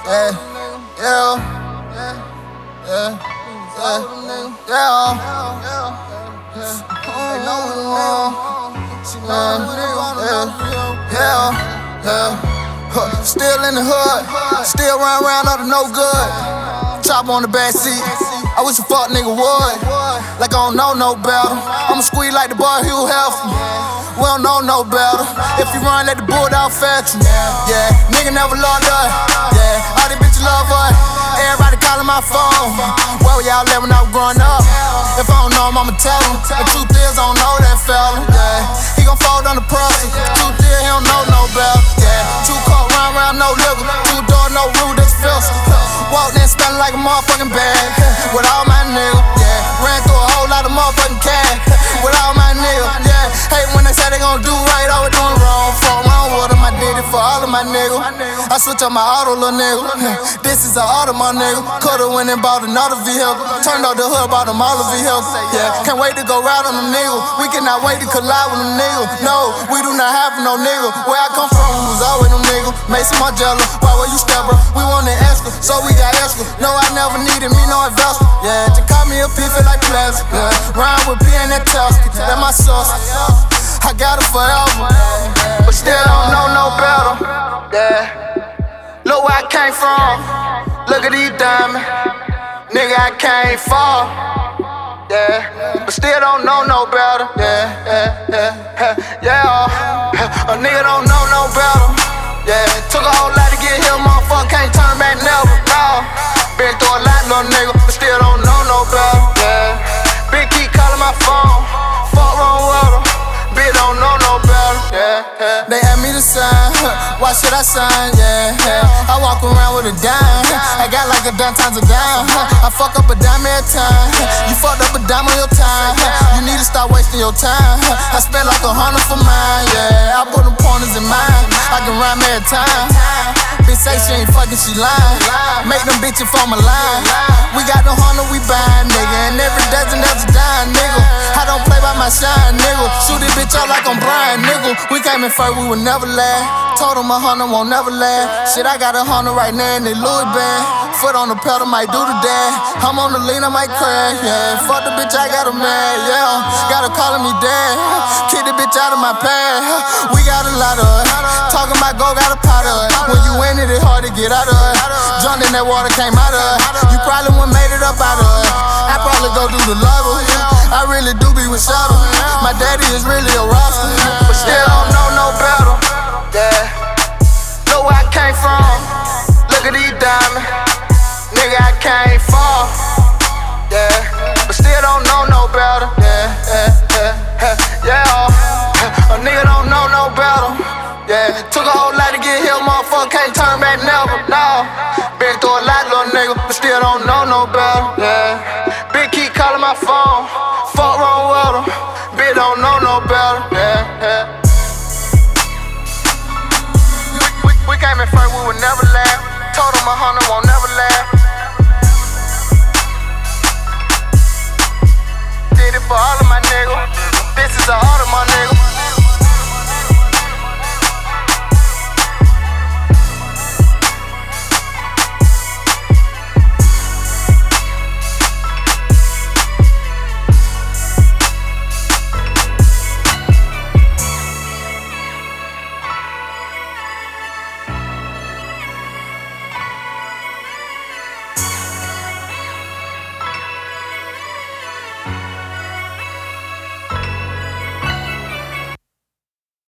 Yeah, yeah, yeah, yeah. Still in the hood, still round up to no good. Chop on the back seat. I wish a fuck nigga would. Like I don't know no better. I'ma squeeze like the boy Hugh Hefner. We don't know no better. If you run, let the bulldog fetch you. Yeah, nigga never loved us. Yeah, all these bitches love us. Everybody calling my phone. Where were y'all at when I was growing up? If I don't know him, I'ma tell him. The truth is, I don't know that fella. Yeah, he gon' fold on the pressure. Truth is, he don't know no better. Yeah, 2 cup round, no liquor. 2 door, no roof, this filter. Walked in smelling like a motherfucking bag. With all my niggas, yeah. Ran through a whole lot of motherfucking cash. With all my niggas, yeah. Hate when they say they gon' do right, always doing wrong. Fuck wrong with them, I did it for all of my niggas. I switch up my auto, little nigga. This is an auto, my nigga. Coulda went and bought another vehicle. Turned out the hood, bought them all the vehicles. Yeah, can't wait to go ride on them niggas. We cannot wait to collide with them niggas. No, we do not have no nigga. Where I come from, we was always them niggas. Mason Margiela, why were you stepper? We wanted extra, so we got extra. No, I never needed me no investor. Yeah, just call me a P, feel like plastic. Yeah, rhyme with P and that tough. That my sauce. I got it forever, but still don't know no better. Yeah, look where I came from. Look at these diamonds, nigga, I can't fall. Yeah, but still don't know no better. Yeah. A nigga don't know no better. Yeah, took a whole lot to get here, motherfucker can't turn back never. No, been through a lot, little nigga, but still don't know no better. Yeah, big keep calling my phone. Fuck wrong with her, bitch don't know no better. Yeah. They asked me to sign, why should I sign? Yeah. I walk around with a dime. I got like a dime times a dime. I fuck up a dime every time. You fucked up a dime on your time. You need to stop wasting your time. I spent like 100 for mine. Yeah, I put them pointers in mine. I can rhyme every time. Bitch say she ain't fucking, she lying. Make them bitches form a line. We got the 100 we buying, nigga. And every dozen that's a dime, nigga. I don't play by my shine, nigga. Shoot this bitch out like I'm Brian, nigga. We came in first, we would never laugh. Told them 100 won't never last. Shit, I got 100 right now in the Louis band. Foot on the pedal, might do the dash. I'm on the lean, I might crash. Yeah, fuck the bitch, I got a man. Yeah, got her calling me dad. Kick the bitch out of my past. We got a lot of it. Talking about go, got a pot of it. When you in it, it's hard to get out of it. Jumped in that water, came out of it. You probably wouldn't made it up out of it. I probably go do the level. I really do be with Shadow. My daddy is really a roster, but still don't know no better. Yeah, look where I came from. Look at these diamonds, nigga, I can't fall. Yeah, but still don't know no better. Yeah. A nigga don't know no better. Yeah, took a whole lot to get here, motherfucker can't turn back never. No, been through a lot, little nigga, but still don't know no better. Yeah, big keep calling my phone. Fuck wrong with her, bitch don't know no better. Yeah. We came in first, we would never laugh. Told them 100 won't never